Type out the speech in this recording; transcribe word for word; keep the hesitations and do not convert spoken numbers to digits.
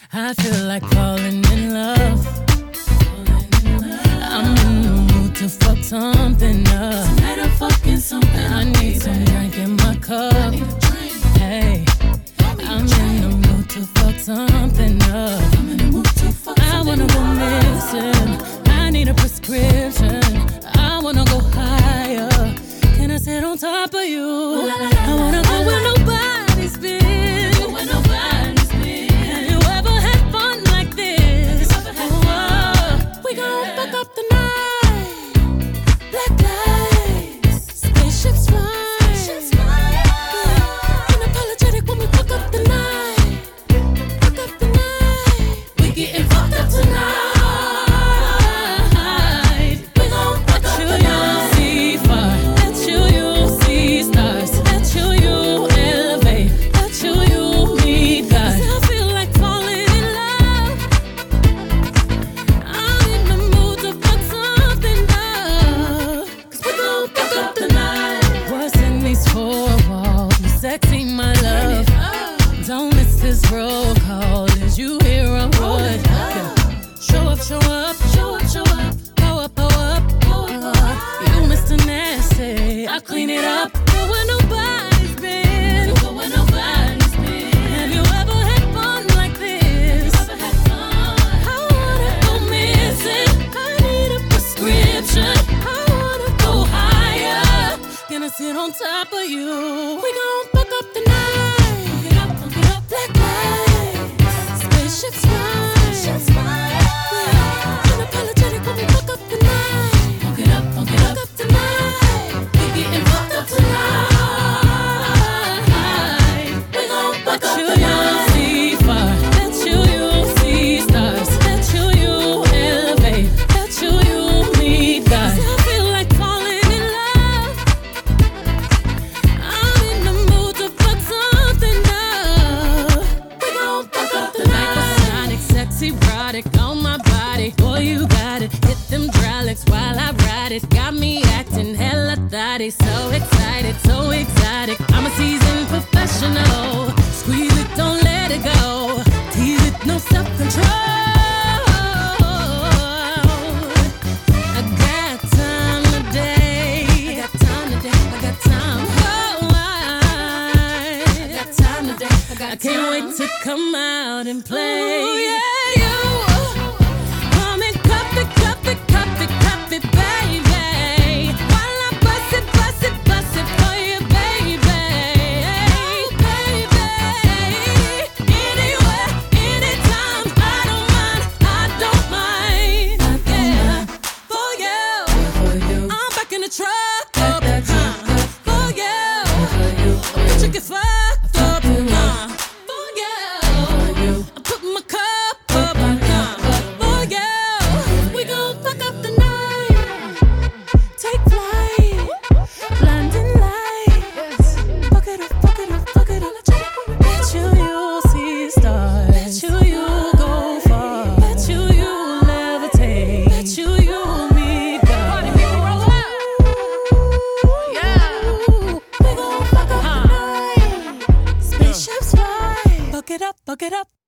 I feel like falling in love. I'm in the mood to fuck something up. Tonight I'm fucking something up, I need some drink in my cup. Hey, I'm in the mood to fuck something up. I'm in the mood to fuck I wanna go missing. I need a prescription. I wanna go higher. Can I sit on top of you? I wanna go where nobody's been. Where nobody's been. Have you ever had fun like this? Oh, we gon' fuck up the night. Black lights, spaceships fly. Spaceships fly. Yeah. Unapologetic when we fuck up the night. Fuck up the night. We getting fucked up tonight. Sexy, my love. Don't miss this roll call. Is you here or what? Yeah. Show up, show up, show up, show up. Go up, go up, go up. Uh, you Mister Nasty. I clean it up. Go where nobody's been. Go where nobody's been. Have you ever had fun like this? Ever had fun? I wanna go missing. I need a prescription. I wanna go higher. Gonna sit on top of you. We gon' fuck up the night. Fuck it up, fuck it up. Black lights, spaceships fly. Spaceships fly. Yeah. Unapologetic when we fuck up the night. Fuck it up, fuck it up. Fuck up the night. We getting fucked up tonight. We gon' fuck up the night. See far. Let you, you see stars. Let you, you elevate. Let you, you meet God. I feel like falling in love. I'm in the mood to fuck something up. We gon' fuck up the Hypersonic, sexy, erotic on my body. Boy, you got it. Hit them hydraulics while I ride it. Got me acting hella thotty. So excited, so exotic. I'm a seasoned professional. Squeeze it, don't let it go. Tease it, no self-control. I got time today. I got time today. I got time. Oh, I, I got time today. I got I can't time. wait to come out and play. Ooh, yeah, you. Come and cup it, cup it, cup it, cup it, baby. While I bust it, bust it, bust it for you, baby. Baby. Anywhere, anytime, I don't mind, I don't mind. Yeah, for you. For you. I'm back in the truck. Back that truck up. For you. For you. Chicken fire.